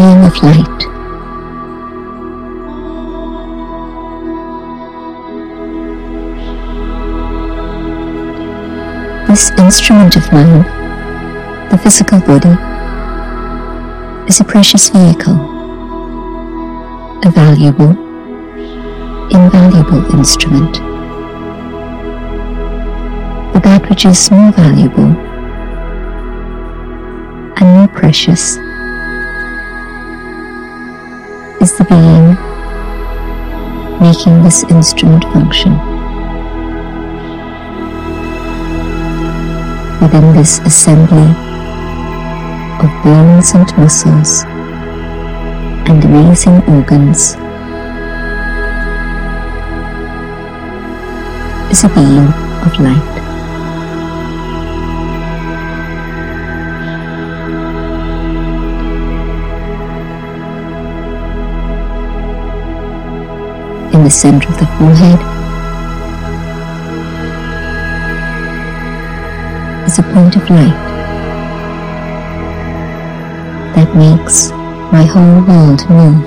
being of light. This instrument of mine, the physical body, is a precious vehicle, a valuable, invaluable instrument. But that which is more valuable and more precious is the being making this instrument function. Within this assembly of bones and muscles and amazing organs is a being of light. In the center of the forehead is a point of light that makes my whole world move.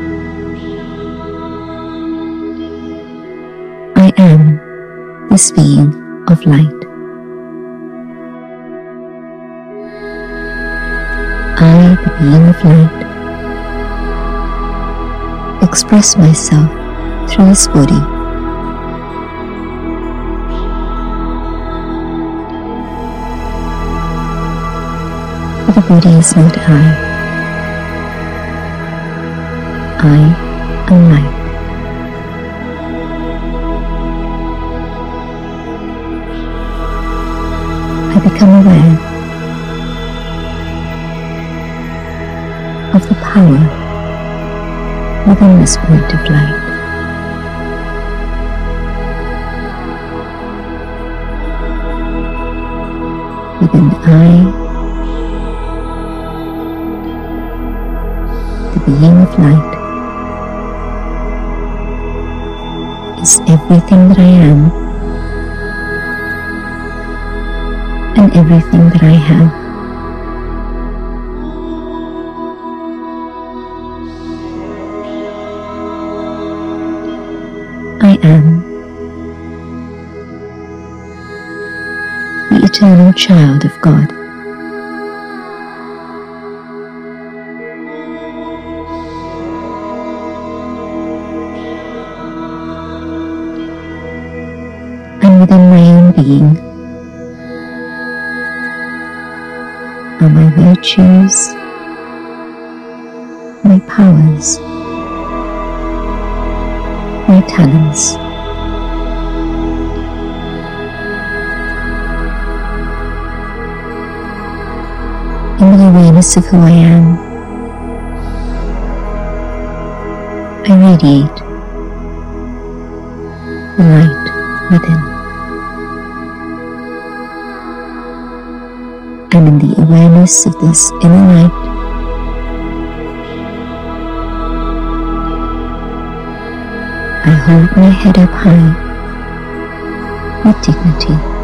I am this being of light. I, the being of light, express myself through this body. But the body is not I. I am light. I become aware of the power within this point of light. Within I, the being of light, is everything that I am and everything that I have. I am the eternal child of God. And within my own being are my virtues, my powers, my talents. In the awareness of who I am, I radiate the light within. And in the awareness of this inner light, I hold my head up high with dignity.